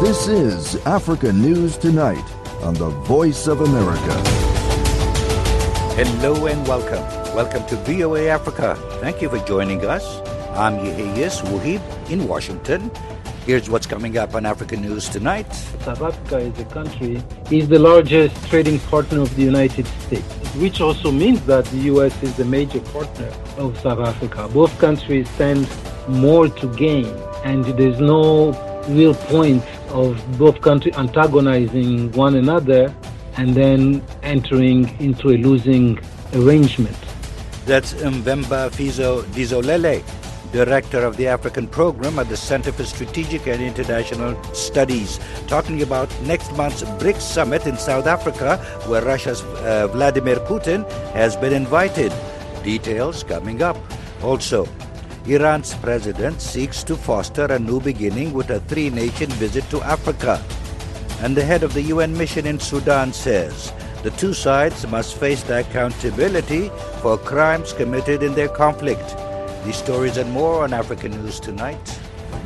This is Africa News Tonight on the Voice of America. Hello and welcome. Welcome to VOA Africa. Thank you for joining us. I'm Yeheyes Wuhib in Washington. Here's what's coming up on Africa News Tonight. South Africa is a country, is the largest trading partner of the United States, which also means that the U.S. is a major partner of South Africa. Both countries stand more to gain, and there's no real point of both countries antagonizing one another and then entering into a losing arrangement. That's Mvemba Fizo Dizolele, Director of the African Program at the Center for Strategic and International Studies, talking about next month's BRICS Summit in South Africa, where Russia's Vladimir Putin has been invited. Details coming up. Also, Iran's president seeks to foster a new beginning with a three-nation visit to Africa. And the head of the UN mission in Sudan says the two sides must face the accountability for crimes committed in their conflict. These stories and more on African News Tonight.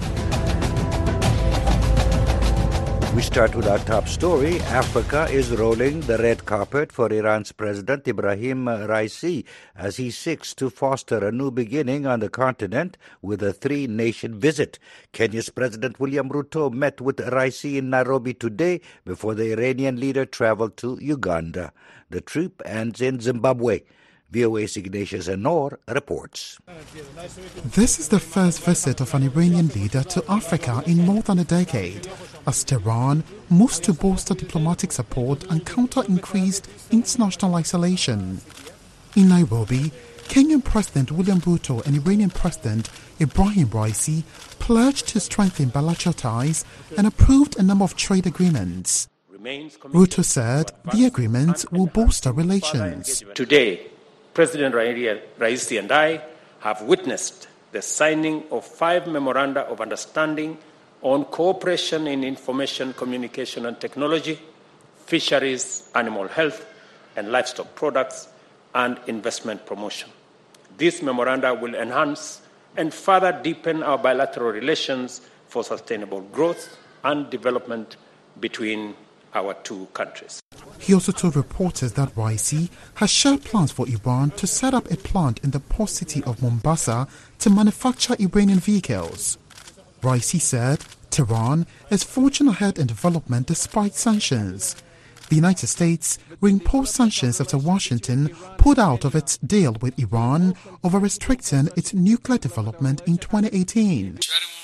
We start with our top story. Africa is rolling the red carpet for Iran's President Ibrahim Raisi as he seeks to foster a new beginning on the continent with a three-nation visit. Kenya's President William Ruto met with Raisi in Nairobi today before the Iranian leader traveled to Uganda. The trip ends in Zimbabwe. VOA's Ignatius Anor reports. This is the first visit of an Iranian leader to Africa in more than a decade, as Tehran moves to bolster diplomatic support and counter increased international isolation. In Nairobi, Kenyan President William Ruto and Iranian President Ibrahim Raisi pledged to strengthen bilateral ties and approved a number of trade agreements. Ruto said the agreements will bolster relations. Today, President Raisi and I have witnessed the signing of 5 memoranda of understanding on cooperation in information, communication and technology, fisheries, animal health and livestock products, and investment promotion. These memoranda will enhance and further deepen our bilateral relations for sustainable growth and development between our two countries. He also told reporters that Raisi has shared plans for Iran to set up a plant in the port city of Mombasa to manufacture Iranian vehicles. Raisi said Tehran is forging ahead in development despite sanctions. The United States reimposed sanctions after Washington pulled out of its deal with Iran over restricting its nuclear development in 2018.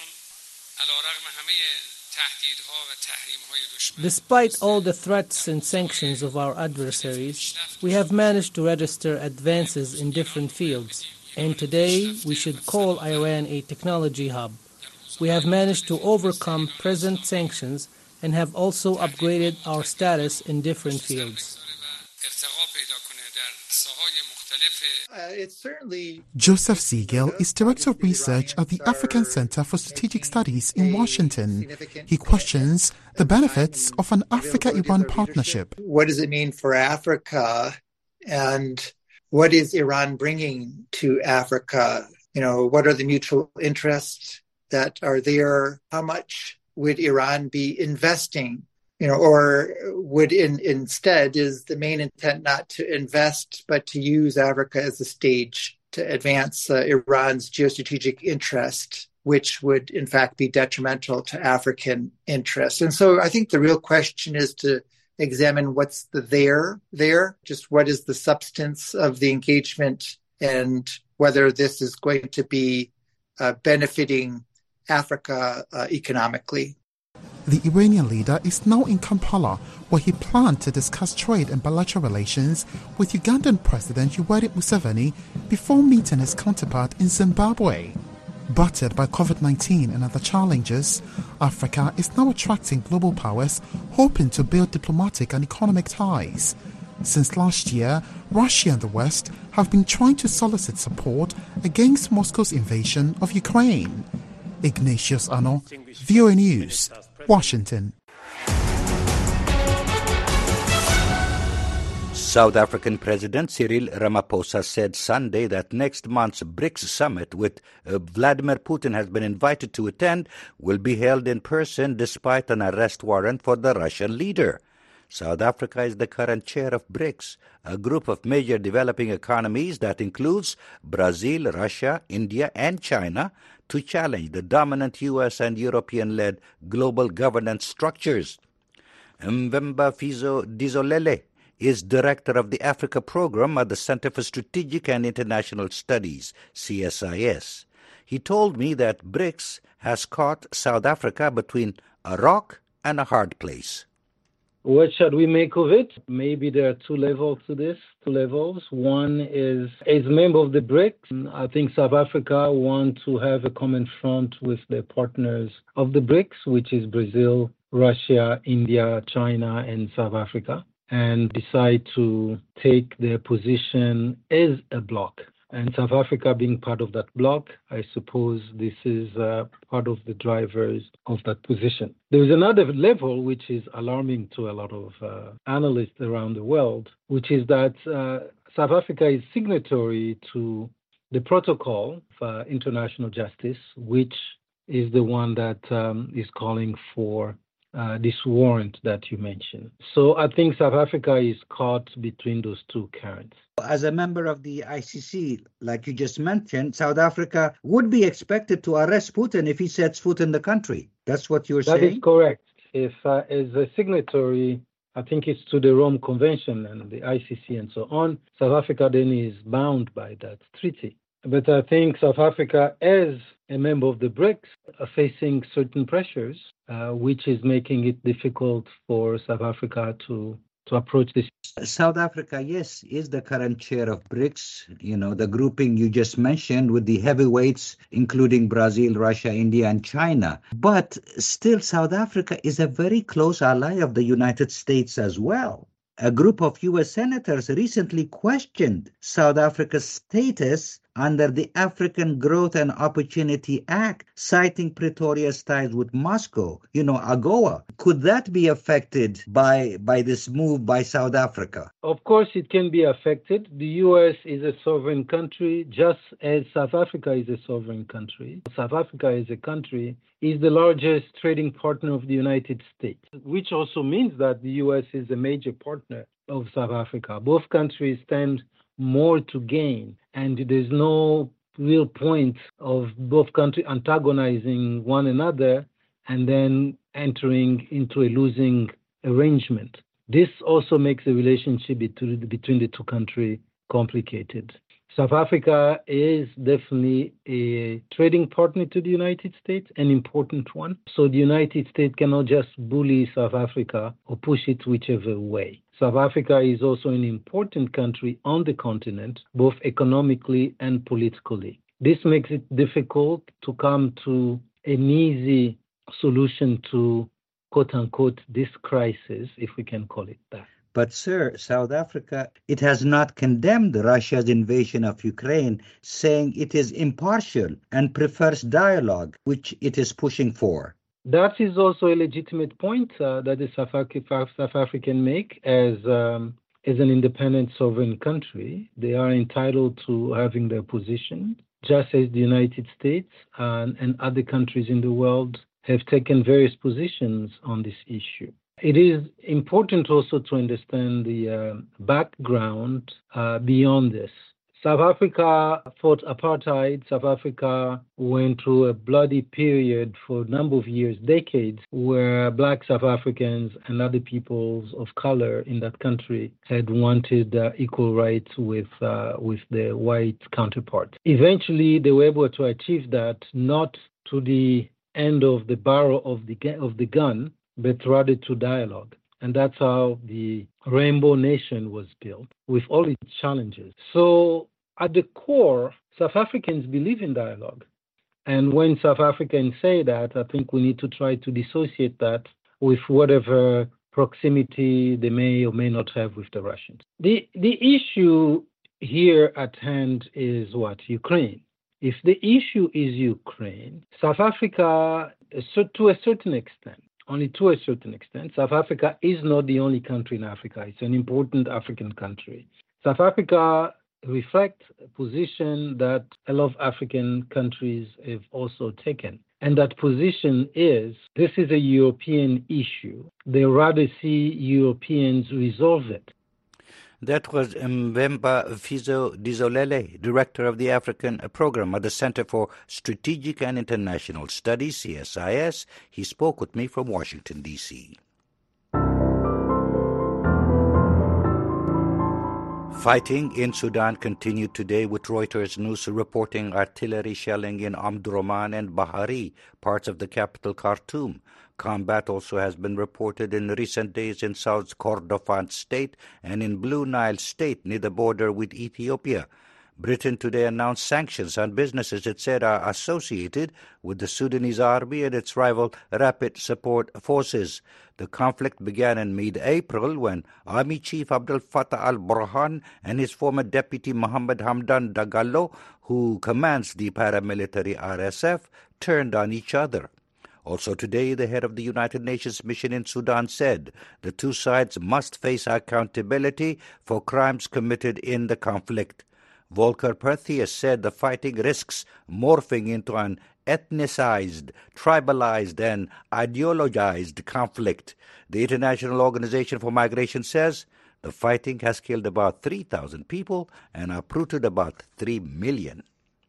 Despite all the threats and sanctions of our adversaries, we have managed to register advances in different fields, and today we should call Iran a technology hub. We have managed to overcome present sanctions and have also upgraded our status in different fields. Joseph Siegel is Director of Research at the African Center for Strategic Studies in Washington. He questions the benefits of an Africa-Iran partnership. What does it mean for Africa, and what is Iran bringing to Africa? What are the mutual interests that are there? How much would Iran be investing? Or would instead, is the main intent not to invest, but to use Africa as a stage to advance Iran's geostrategic interest, which would in fact be detrimental to African interests? And so I think the real question is to examine what's the there, just what is the substance of the engagement, and whether this is going to be benefiting Africa economically. The Iranian leader is now in Kampala, where he planned to discuss trade and bilateral relations with Ugandan President Yoweri Museveni before meeting his counterpart in Zimbabwe. Battered by COVID-19 and other challenges, Africa is now attracting global powers hoping to build diplomatic and economic ties. Since last year, Russia and the West have been trying to solicit support against Moscow's invasion of Ukraine. Ignatius Anor, VOA News, Washington. South African President Cyril Ramaphosa said Sunday that next month's BRICS summit, which Vladimir Putin has been invited to attend, will be held in person despite an arrest warrant for the Russian leader. South Africa is the current chair of BRICS, a group of major developing economies that includes Brazil, Russia, India, and China, to challenge the dominant U.S. and European-led global governance structures. Mvemba Fizo Dizolele is director of the Africa program at the Center for Strategic and International Studies, CSIS. He told me that BRICS has caught South Africa between a rock and a hard place. What should we make of it? Maybe there are two levels to this, two levels. One is, as a member of the BRICS, I think South Africa want to have a common front with the partners of the BRICS, which is Brazil, Russia, India, China, and South Africa, and decide to take their position as a bloc. And South Africa being part of that bloc, I suppose this is part of the drivers of that position. There is another level which is alarming to a lot of analysts around the world, which is that South Africa is signatory to the protocol for international justice, which is the one that is calling for this warrant that you mentioned. So I think South Africa is caught between those two currents. As a member of the ICC, like you just mentioned, South Africa would be expected to arrest Putin if he sets foot in the country. That's what you're saying? That is correct. If as a signatory, I think it's to the Rome Convention and the ICC and so on, South Africa then is bound by that treaty. But I think South Africa, as a member of the BRICS, are facing certain pressures, which is making it difficult for South Africa to approach this. South Africa, yes, is the current chair of BRICS, the grouping you just mentioned with the heavyweights, including Brazil, Russia, India, and China. But still, South Africa is a very close ally of the United States as well. A group of U.S. senators recently questioned South Africa's status under the African Growth and Opportunity Act, citing Pretoria's ties with Moscow, AGOA. Could that be affected by this move by South Africa? Of course, it can be affected. The U.S. is a sovereign country, just as South Africa is a sovereign country. South Africa as a country is the largest trading partner of the United States, which also means that the U.S. is a major partner of South Africa. Both countries stand more to gain, and there's no real point of both countries antagonizing one another and then entering into a losing arrangement. This also makes the relationship between the two countries complicated. South Africa is definitely a trading partner to the United States, an important one. So the United States cannot just bully South Africa or push it whichever way. South Africa is also an important country on the continent, both economically and politically. This makes it difficult to come to an easy solution to, quote-unquote, this crisis, if we can call it that. But, sir, South Africa, it has not condemned Russia's invasion of Ukraine, saying it is impartial and prefers dialogue, which it is pushing for. That is also a legitimate point that the South African make as an independent sovereign country. They are entitled to having their position, just as the United States and other countries in the world have taken various positions on this issue. It is important also to understand the background beyond this. South Africa fought apartheid. South Africa went through a bloody period for a number of years, decades, where Black South Africans and other peoples of color in that country had wanted equal rights with their white counterparts. Eventually, they were able to achieve that, not to the end of the barrel of the gun, but rather to dialogue. And that's how the Rainbow Nation was built, with all its challenges. So at the core, South Africans believe in dialogue. And when South Africans say that, I think we need to try to dissociate that with whatever proximity they may or may not have with the Russians. The issue here at hand is what? Ukraine. If the issue is Ukraine, South Africa, to a certain extent, only to a certain extent. South Africa is not the only country in Africa. It's an important African country. South Africa reflects a position that a lot of African countries have also taken. And that position is, this is a European issue. They rather see Europeans resolve it. That was Mbemba Fizo Dizolele, Director of the African Program at the Center for Strategic and International Studies, CSIS. He spoke with me from Washington, D.C. Fighting in Sudan continued today, with Reuters News reporting artillery shelling in Omdurman and Bahari, parts of the capital Khartoum. Combat also has been reported in recent days in South Kordofan State and in Blue Nile State near the border with Ethiopia. Britain today announced sanctions on businesses it said are associated with the Sudanese army and its rival Rapid Support Forces. The conflict began in mid-April when Army Chief Abdel Fattah al-Burhan and his former deputy Mohammed Hamdan Dagalo, who commands the paramilitary RSF, turned on each other. Also today, the head of the United Nations mission in Sudan said the two sides must face accountability for crimes committed in the conflict. Volker Perthes said the fighting risks morphing into an ethnicized, tribalized, and ideologized conflict. The International Organization for Migration says the fighting has killed about 3,000 people and uprooted about 3 million.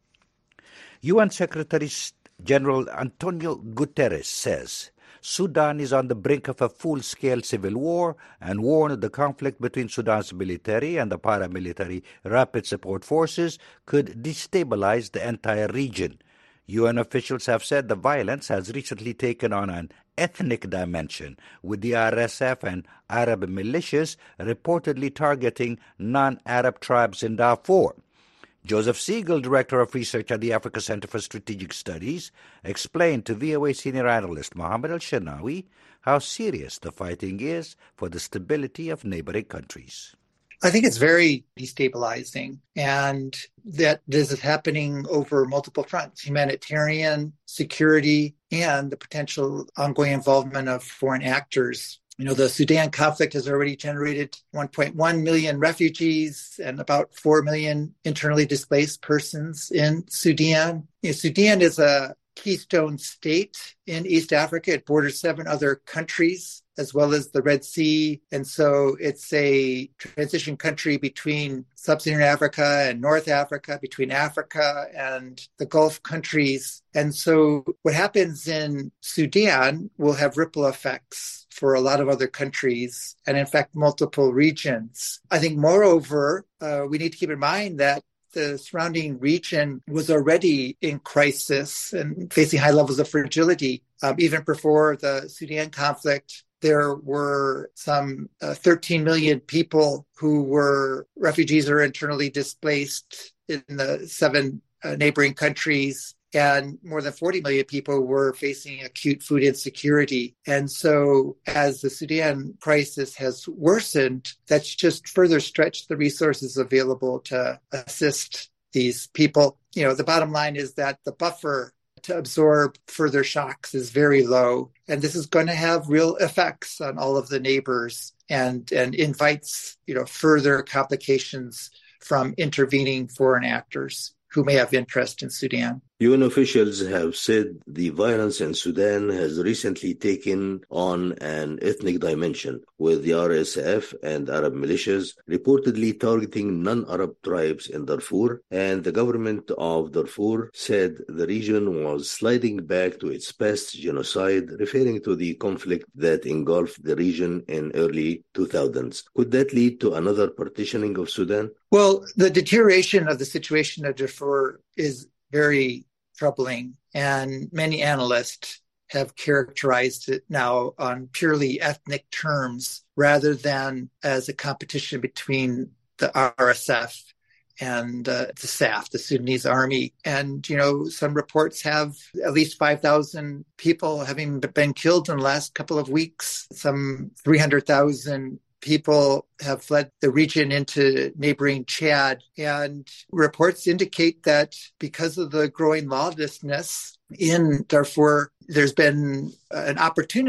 UN Secretary General Antonio Guterres says Sudan is on the brink of a full-scale civil war and warned the conflict between Sudan's military and the paramilitary Rapid Support Forces could destabilize the entire region. UN officials have said the violence has recently taken on an ethnic dimension, with the RSF and Arab militias reportedly targeting non-Arab tribes in Darfur. Joseph Siegel, Director of Research at the Africa Center for Strategic Studies, explained to VOA senior analyst Mohammed Al-Shanawi how serious the fighting is for the stability of neighboring countries. I think it's very destabilizing, and that this is happening over multiple fronts: humanitarian, security, and the potential ongoing involvement of foreign actors. You know, the Sudan conflict has already generated 1.1 million refugees and about 4 million internally displaced persons in Sudan. You know, Sudan is a keystone state in East Africa. It borders 7 other countries, as well as the Red Sea. And so it's a transition country between Sub-Saharan Africa and North Africa, between Africa and the Gulf countries. And so what happens in Sudan will have ripple effects for a lot of other countries, and in fact, multiple regions. I think, moreover, we need to keep in mind that the surrounding region was already in crisis and facing high levels of fragility. Even before the Sudan conflict, there were some 13 million people who were refugees or internally displaced in the 7 neighboring countries. And more than 40 million people were facing acute food insecurity. And so as the Sudan crisis has worsened, that's just further stretched the resources available to assist these people. You know, the bottom line is that the buffer to absorb further shocks is very low. And this is going to have real effects on all of the neighbors and invites, you know, further complications from intervening foreign actors who may have interest in Sudan. UN officials have said the violence in Sudan has recently taken on an ethnic dimension, with the RSF and Arab militias reportedly targeting non-Arab tribes in Darfur, and the government of Darfur said the region was sliding back to its past genocide, referring to the conflict that engulfed the region in early 2000s. Could that lead to another partitioning of Sudan? Well, the deterioration of the situation of Darfur is very troubling, and many analysts have characterized it now on purely ethnic terms rather than as a competition between the RSF and the SAF, the Sudanese army. And, you know, some reports have at least 5,000 people having been killed in the last couple of weeks. Some 300,000 people have fled the region into neighboring Chad. And reports indicate that because of the growing lawlessness in Darfur, there's been an opportunity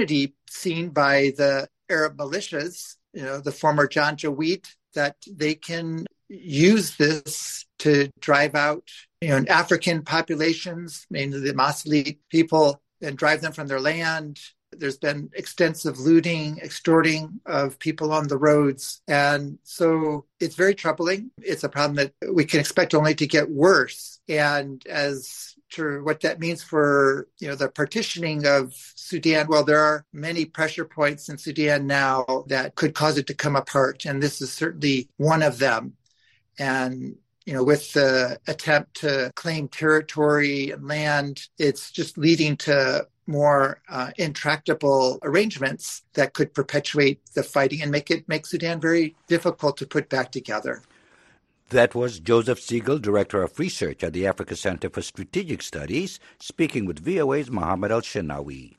seen by the Arab militias, the former Janjaweed, that they can use this to drive out, African populations, mainly the Masalit people, and drive them from their land. There's been extensive looting, extorting of people on the roads. And so it's very troubling. It's a problem that we can expect only to get worse. And as to what that means for, the partitioning of Sudan, well, there are many pressure points in Sudan now that could cause it to come apart. And this is certainly one of them. And with the attempt to claim territory and land, it's just leading to more intractable arrangements that could perpetuate the fighting and make Sudan very difficult to put back together. That was Joseph Siegel, Director of Research at the Africa Center for Strategic Studies, speaking with VOA's Mohammed Al-Shinawi.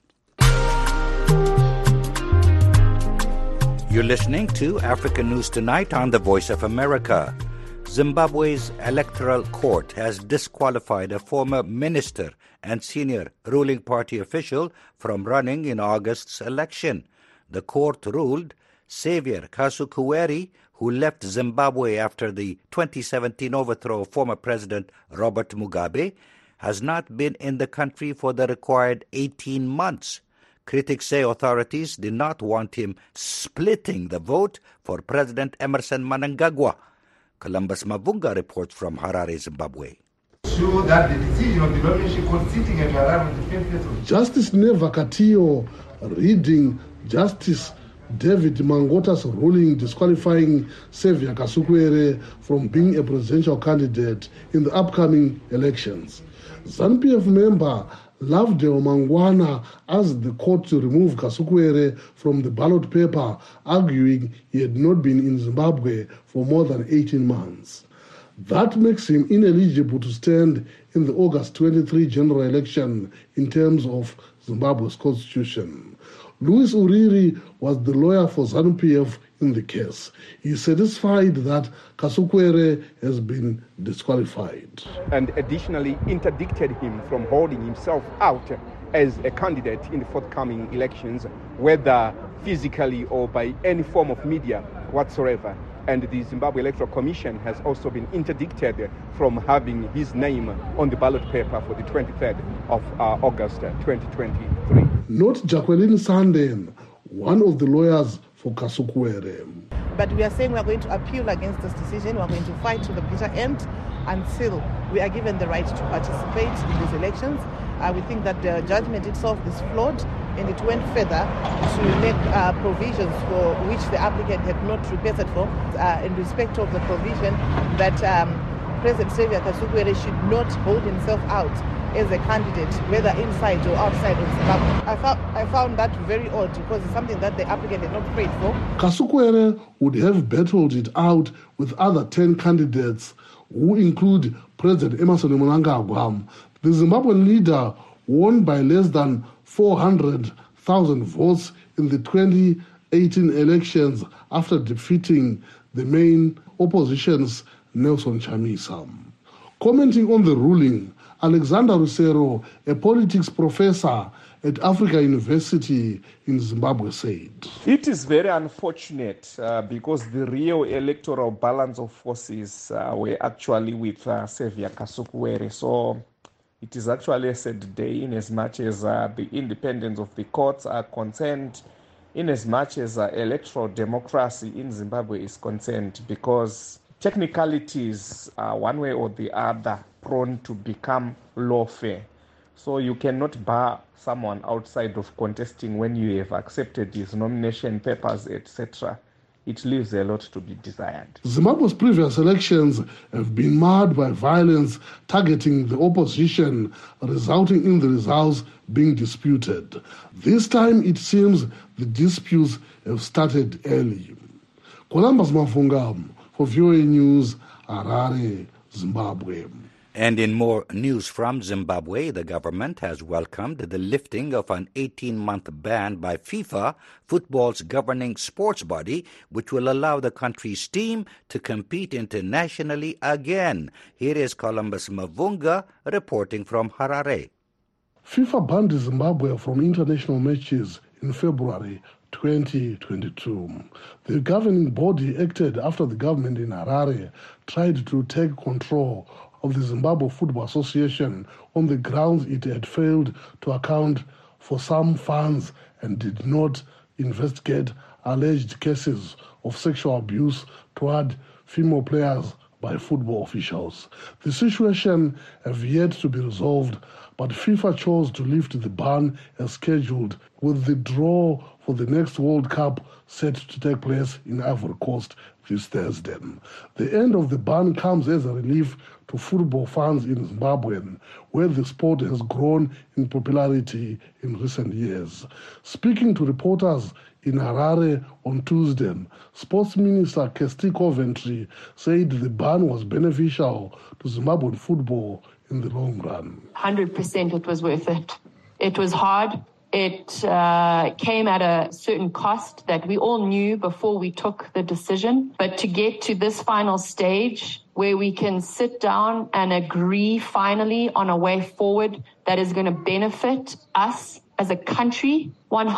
You're listening to Africa News Tonight on the Voice of America. Zimbabwe's electoral court has disqualified a former minister and senior ruling party official from running in August's election. The court ruled Xavier Kasukuwere, who left Zimbabwe after the 2017 overthrow of former President Robert Mugabe, has not been in the country for the required 18 months. Critics say authorities did not want him splitting the vote for President Emmerson Mnangagwa. Columbus Mavunga reports from Harare, Zimbabwe. Sure that the decision of the Lordship Court sitting at Harare on the 20th of Justice Neva Katio reading Justice David Mangota's ruling disqualifying Xavier Kasukuwere from being a presidential candidate in the upcoming elections. ZANU-PF member Lovedale Mangwana asked the court to remove Kasukuwere from the ballot paper, arguing he had not been in Zimbabwe for more than 18 months. That makes him ineligible to stand in the August 23 general election in terms of Zimbabwe's constitution. Louis Uriri was the lawyer for ZANU-PF in the case. He is satisfied that Kasukuwere has been disqualified. And additionally interdicted him from holding himself out as a candidate in the forthcoming elections, whether physically or by any form of media whatsoever. And the Zimbabwe Electoral Commission has also been interdicted from having his name on the ballot paper for the 23rd of August 2023. Not Jacqueline Sanden, one of the lawyers for Kasukuwere. But we are saying we are going to appeal against this decision. We are going to fight to the bitter end until we are given the right to participate in these elections. We think that the judgment itself is flawed, and it went further to make provisions for which the applicant had not requested for, in respect of the provision that President Xavier Kasukuwere should not hold himself out as a candidate, whether inside or outside of Zimbabwe. I found that very odd because it's something that the applicant had not prayed for. Kasukuwere would have battled it out with other 10 candidates who include President Emmerson Mnangagwa. The Zimbabwean leader won by less than 400,000 votes in the 2018 elections after defeating the main opposition's Nelson Chamisa. Commenting on the ruling, Alexander Rusero, a politics professor at Africa University in Zimbabwe, said, "It is very unfortunate because the real electoral balance of forces were actually with Xavier Kasukuwere. So it is actually a sad day in as much as the independence of the courts are concerned, in as much as electoral democracy in Zimbabwe is concerned, because technicalities are one way or the other prone to become lawfare. So you cannot bar someone outside of contesting when you have accepted his nomination papers, etc. It leaves a lot to be desired." Zimbabwe's previous elections have been marred by violence targeting the opposition, resulting in the results being disputed. This time, it seems the disputes have started early. Columbus Mavunga for VOA News, Harare, Zimbabwe. And in more news from Zimbabwe, the government has welcomed the lifting of an 18-month ban by FIFA, football's governing sports body, which will allow the country's team to compete internationally again. Here is Columbus Mavunga reporting from Harare. FIFA banned Zimbabwe from international matches in February 2022. The governing body acted after the government in Harare tried to take control of the Zimbabwe Football Association on the grounds it had failed to account for some funds and did not investigate alleged cases of sexual abuse toward female players by football officials. The situation has yet to be resolved, but FIFA chose to lift the ban as scheduled, with the draw for the next World Cup set to take place in Ivory Coast this Thursday. The end of the ban comes as a relief to football fans in Zimbabwe, where the sport has grown in popularity in recent years. Speaking to reporters in Harare on Tuesday, Sports Minister Kesti Coventry said the ban was beneficial to Zimbabwean football in the long run. 100% it was worth it. It was hard. It came at a certain cost that we all knew before we took the decision. But to get to this final stage where we can sit down and agree finally on a way forward that is going to benefit us as a country,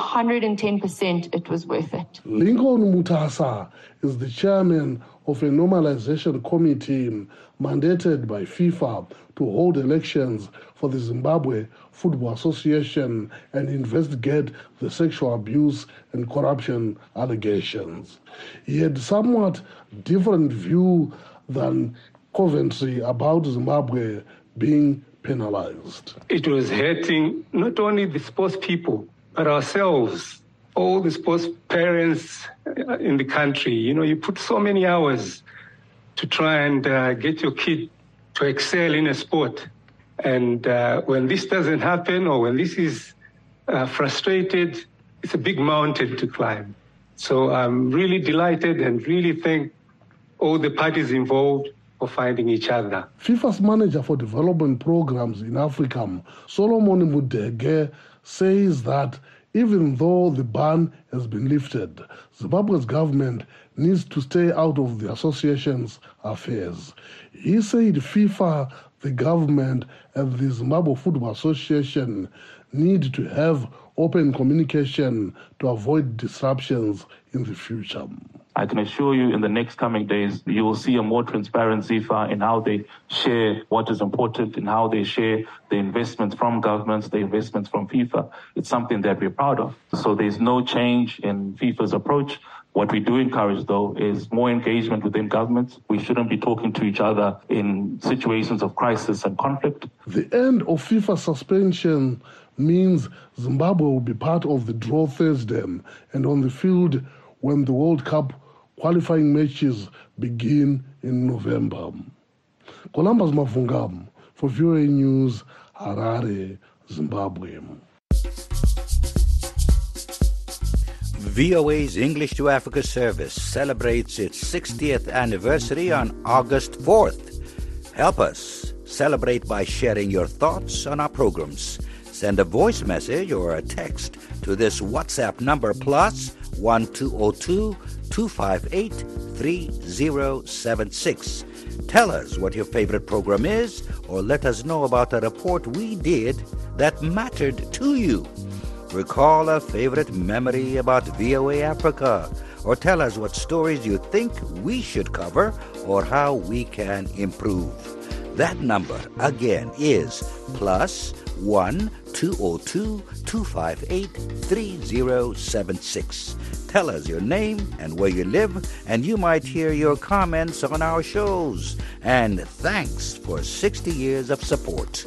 110% it was worth it. Lincoln Mutasa is the chairman of a normalization committee mandated by FIFA to hold elections for the Zimbabwe Football Association and investigate the sexual abuse and corruption allegations. He had somewhat different view than Coventry about Zimbabwe being penalized. It was hurting not only the sports people, but ourselves, all the sports parents in the country. You know, you put so many hours to try and get your kid to excel in a sport. And when this doesn't happen, or when this is frustrated, it's a big mountain to climb. So I'm really delighted and really thank all the parties involved for finding each other. FIFA's manager for development programs in Africa, Solomon Mudege, says that even though the ban has been lifted, Zimbabwe's government needs to stay out of the association's affairs. He said FIFA, the government, and the Zimbabwe Football Association need to have open communication to avoid disruptions in the future. I can assure you in the next coming days, you will see a more transparent FIFA in how they share what is important, in how they share the investments from governments, the investments from FIFA. It's something that we're proud of. So there's no change in FIFA's approach. What we do encourage, though, is more engagement within governments. We shouldn't be talking to each other in situations of crisis and conflict. The end of FIFA suspension means Zimbabwe will be part of the draw Thursday and on the field when the World Cup qualifying matches begin in November. Columbus Mavunga for VOA News, Harare, Zimbabwe. VOA's English to Africa service celebrates its 60th anniversary on August 4th. Help us celebrate by sharing your thoughts on our programs. Send a voice message or a text to this WhatsApp number +1 202 258 3076. Tell us what your favorite program is, or let us know about a report we did that mattered to you. Recall a favorite memory about VOA Africa, or tell us what stories you think we should cover or how we can improve. That number, again, is +1 202 258 3076. Tell us your name and where you live, and you might hear your comments on our shows. And thanks for 60 years of support.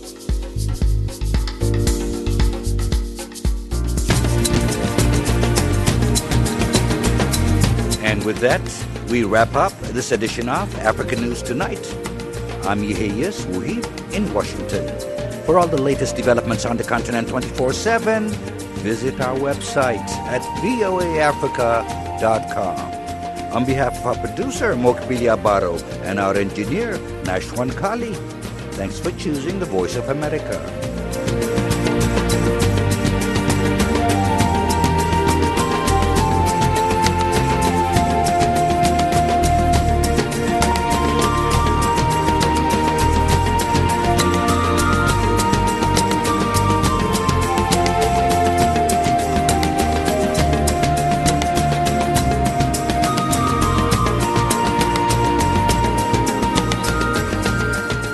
And with that, we wrap up this edition of African News Tonight. I'm Yehia Swuhi in Washington. For all the latest developments on the continent 24/7, visit our website at voaafrica.com. On behalf of our producer, Mokbili Abaro, and our engineer, Nashwan Kali, thanks for choosing the Voice of America.